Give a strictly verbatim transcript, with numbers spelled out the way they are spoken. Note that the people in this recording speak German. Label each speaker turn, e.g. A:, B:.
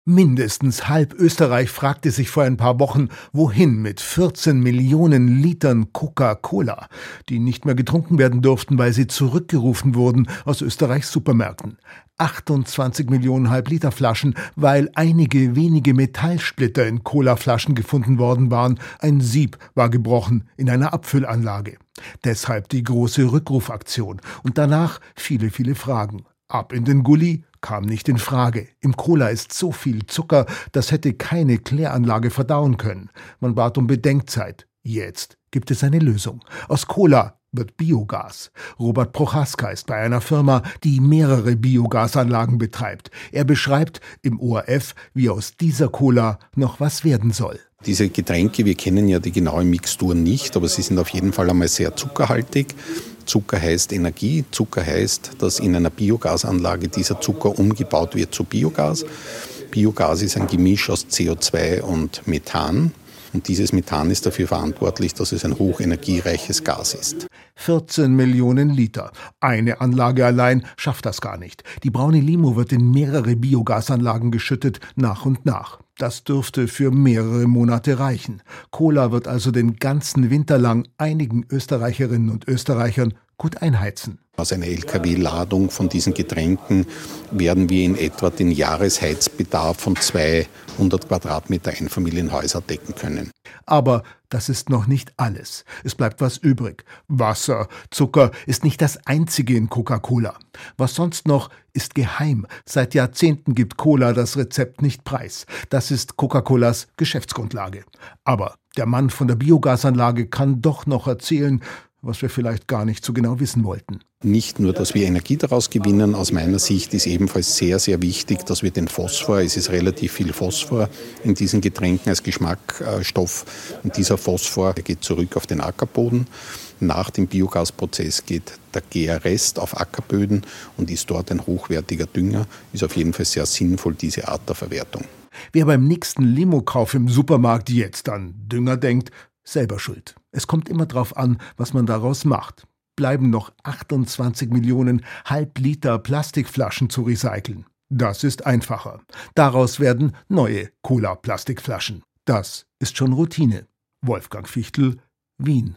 A: Mindestens halb Österreich fragte sich vor ein paar Wochen, wohin mit vierzehn Millionen Litern Coca-Cola, die nicht mehr getrunken werden durften, weil sie zurückgerufen wurden aus Österreichs Supermärkten. achtundzwanzig Millionen Halbliterflaschen, weil einige wenige Metallsplitter in Colaflaschen gefunden worden waren. Ein Sieb war gebrochen in einer Abfüllanlage. Deshalb die große Rückrufaktion und danach viele, viele Fragen. Ab in den Gully kam nicht in Frage. Im Cola ist so viel Zucker, das hätte keine Kläranlage verdauen können. Man bat um Bedenkzeit. Jetzt gibt es eine Lösung. Aus Cola wird Biogas. Robert Prochaska ist bei einer Firma, die mehrere Biogasanlagen betreibt. Er beschreibt im O R F, wie aus dieser Cola noch was werden soll.
B: Diese Getränke, wir kennen ja die genaue Mixtur nicht, aber sie sind auf jeden Fall einmal sehr zuckerhaltig. Zucker heißt Energie. Zucker heißt, dass in einer Biogasanlage dieser Zucker umgebaut wird zu Biogas. Biogas ist ein Gemisch aus C O zwei und Methan. Und dieses Methan ist dafür verantwortlich, dass es ein hochenergiereiches Gas ist.
A: vierzehn Millionen Liter. Eine Anlage allein schafft das gar nicht. Die braune Limo wird in mehrere Biogasanlagen geschüttet, nach und nach. Das dürfte für mehrere Monate reichen. Cola wird also den ganzen Winter lang einigen Österreicherinnen und Österreichern gut einheizen.
B: Aus einer L K W-Ladung von diesen Getränken werden wir in etwa den Jahresheizbedarf von zweihundert Quadratmeter Einfamilienhäuser decken können.
A: Aber das ist noch nicht alles. Es bleibt was übrig. Wasser, Zucker ist nicht das einzige in Coca-Cola. Was sonst noch, ist geheim. Seit Jahrzehnten gibt Cola das Rezept nicht preis. Das ist Coca-Colas Geschäftsgrundlage. Aber der Mann von der Biogasanlage kann doch noch erzählen, was wir vielleicht gar nicht so genau wissen wollten.
B: Nicht nur, dass wir Energie daraus gewinnen, aus meiner Sicht ist ebenfalls sehr, sehr wichtig, dass wir den Phosphor, es ist relativ viel Phosphor in diesen Getränken als Geschmacksstoff, und dieser Phosphor geht zurück auf den Ackerboden. Nach dem Biogasprozess geht der Gärrest auf Ackerböden und ist dort ein hochwertiger Dünger. Ist auf jeden Fall sehr sinnvoll, diese Art der Verwertung.
A: Wer beim nächsten Limo-Kauf im Supermarkt jetzt an Dünger denkt, selber schuld. Es kommt immer drauf an, was man daraus macht. Bleiben noch achtundzwanzig Millionen Halbliter Plastikflaschen zu recyceln. Das ist einfacher. Daraus werden neue Cola-Plastikflaschen. Das ist schon Routine. Wolfgang Fichtel, Wien.